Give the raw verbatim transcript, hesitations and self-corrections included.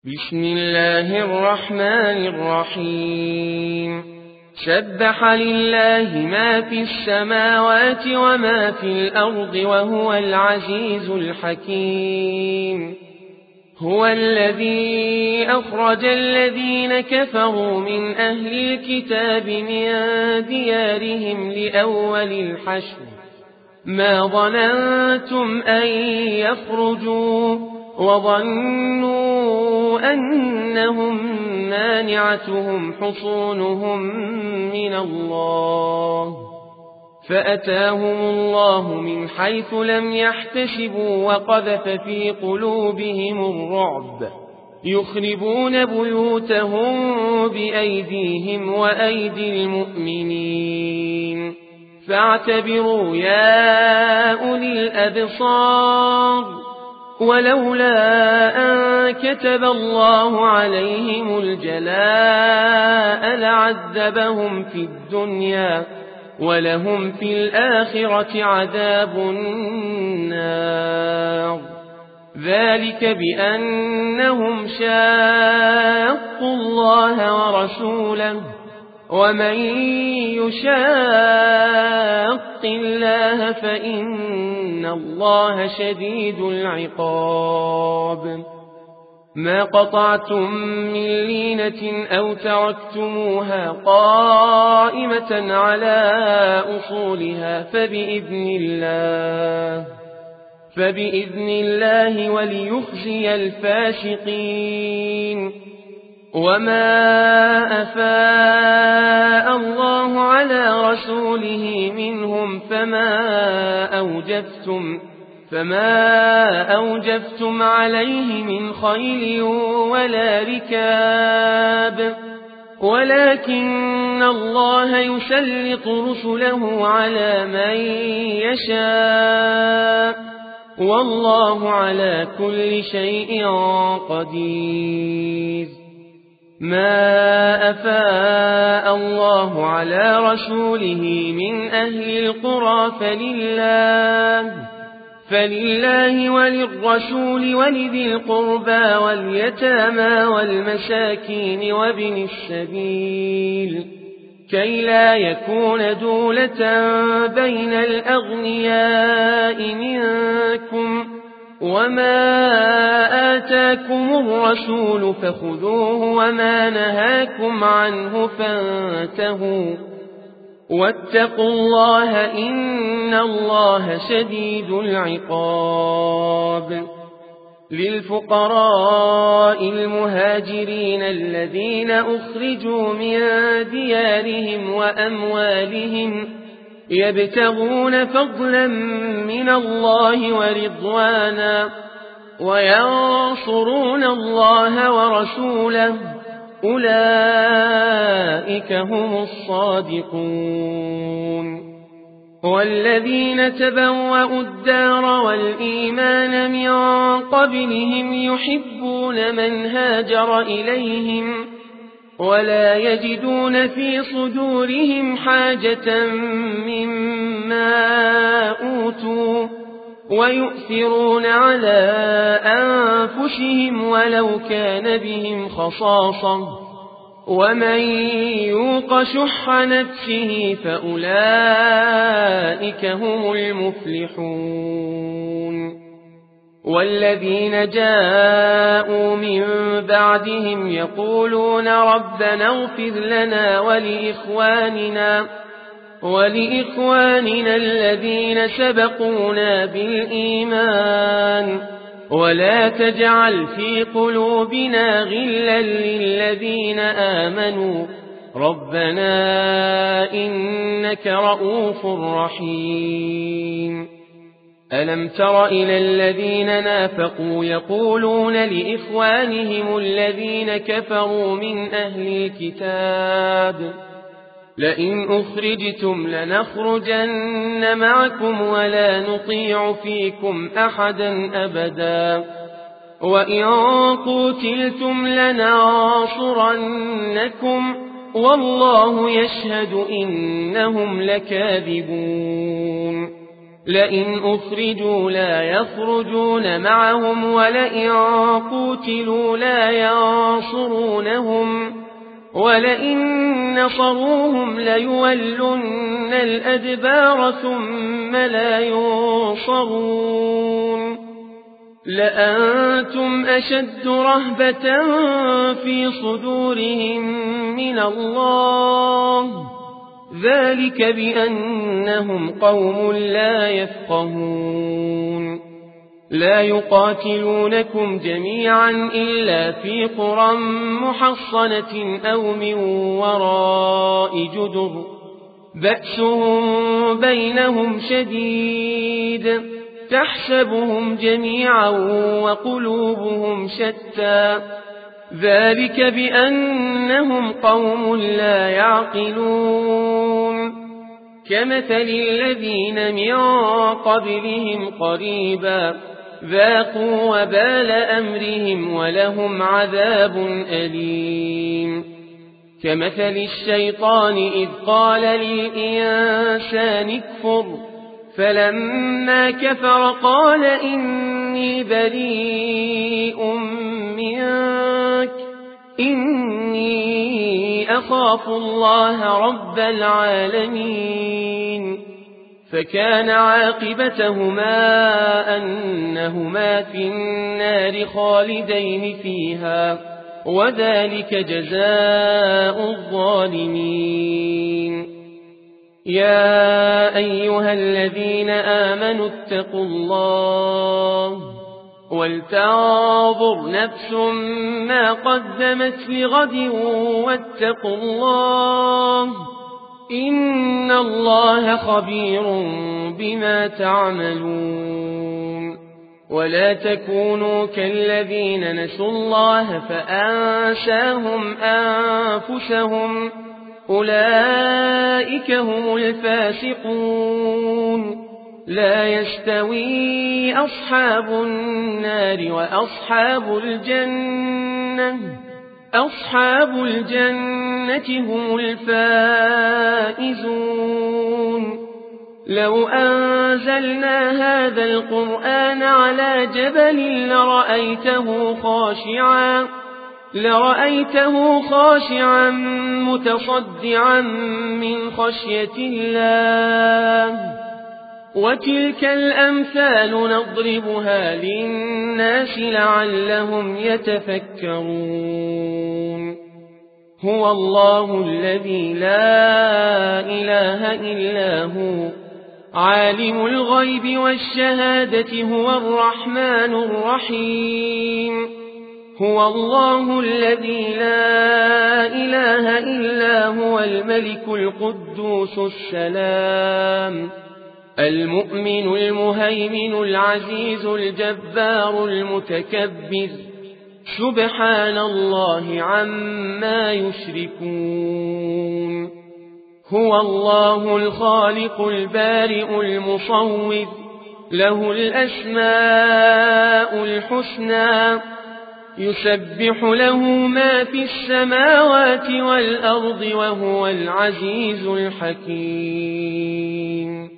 بسم الله الرحمن الرحيم سبح لله ما في السماوات وما في الأرض وهو العزيز الحكيم هو الذي أخرج الذين كفروا من أهل الكتاب من ديارهم لأول الحشر ما ظننتم أن يخرجوا وظنوا أنهم مانعتهم حصونهم من الله فأتاهم الله من حيث لم يحتسبوا وقذف في قلوبهم الرعب يخربون بيوتهم بأيديهم وأيدي المؤمنين فاعتبروا يا أولي الأبصار ولولا أن كتب الله عليهم الجلاء لعذبهم في الدنيا ولهم في الآخرة عذاب النار ذلك بأنهم شاقوا الله ورسوله ومن يشاق الله فإن الله شديد العقاب ما قطعتم من لينة أو تركتموها قائمة على أصولها فبإذن الله فبإذن الله وليخزي الفاسقين وما أفاء الله على رسوله منهم فما أوجفتم فما أوجفتم عليه من خيل ولا ركاب ولكن الله يسلط رسله على من يشاء والله على كل شيء قدير ما أفاء الله على رسوله من أهل القرى فلله فلله وللرسول ولذي القربى واليتامى والمساكين وابن السبيل كي لا يكون دولة بين الأغنياء منكم وما آتاكم الرسول فخذوه وما نهاكم عنه فانتهوا واتقوا الله إن الله شديد العقاب للفقراء المهاجرين الذين أخرجوا من ديارهم وأموالهم يبتغون فضلا من الله ورضوانا وينصرون الله ورسوله أولئك هم الصادقون والذين تبوأوا الدار والإيمان من قبلهم يحبون من هاجر إليهم ولا يجدون في صدورهم حاجة مما أوتوا ويؤثرون على أنفسهم ولو كان بهم خصاصة ومن يوق شح نفسه فأولئك هم المفلحون والذين جاءوا من بعدهم يقولون ربنا اغفر لنا ولإخواننا ولإخواننا الذين سبقونا بالإيمان ولا تجعل في قلوبنا غلا للذين آمنوا ربنا إنك رؤوف رحيم ألم تر إلى الذين نافقوا يقولون لإخوانهم الذين كفروا من أهل الكتاب لئن أخرجتم لنخرجن معكم ولا نطيع فيكم أحدا أبدا وإن قتلتم لننصرنكم والله يشهد إنهم لكاذبون لئن أخرجوا لا يخرجون معهم ولئن قوتلوا لا ينصرونهم ولئن نصروهم ليولن الأدبار ثم لا ينصرون لأنتم أشد رهبة في صدورهم من الله ذلك بأنهم قوم لا يفقهون لا يقاتلونكم جميعا إلا في قرى محصنة أو من وراء جدر بأسهم بينهم شديد تحسبهم جميعا وقلوبهم شتى ذلك بأنهم قوم لا يعقلون كمثل الذين من قبلهم قريبا ذاقوا وبال أمرهم ولهم عذاب أليم كمثل الشيطان إذ قال للإنسان اكفر فلما كفر قال إني بريء منك إني أخاف الله رب العالمين فكان عاقبتهما أنهما في النار خالدين فيها وذلك جزاء الظالمين يا أيها الذين آمنوا اتقوا الله ولتنظر نفس ما قدمت لغد واتقوا الله إن الله خبير بما تعملون ولا تكونوا كالذين نسوا الله فأنساهم أنفسهم أولئك هم الفاسقون لا يستوي أصحاب النار وأصحاب الجنة أصحاب الجنة هم الفائزون لو أنزلنا هذا القرآن على جبل لرأيته خاشعا لرأيته خاشعا متصدعا من خشية الله وتلك الأمثال نضربها للناس لعلهم يتفكرون هو الله الذي لا إله إلا هو عالم الغيب والشهادة هو الرحمن الرحيم هو الله الذي لا إله إلا هو الملك القدوس السلام المؤمن المهيمن العزيز الجبار المتكبر سبحان الله عما يشركون هو الله الخالق البارئ المصور له الأسماء الحسنى يسبح له ما في السماوات والأرض وهو العزيز الحكيم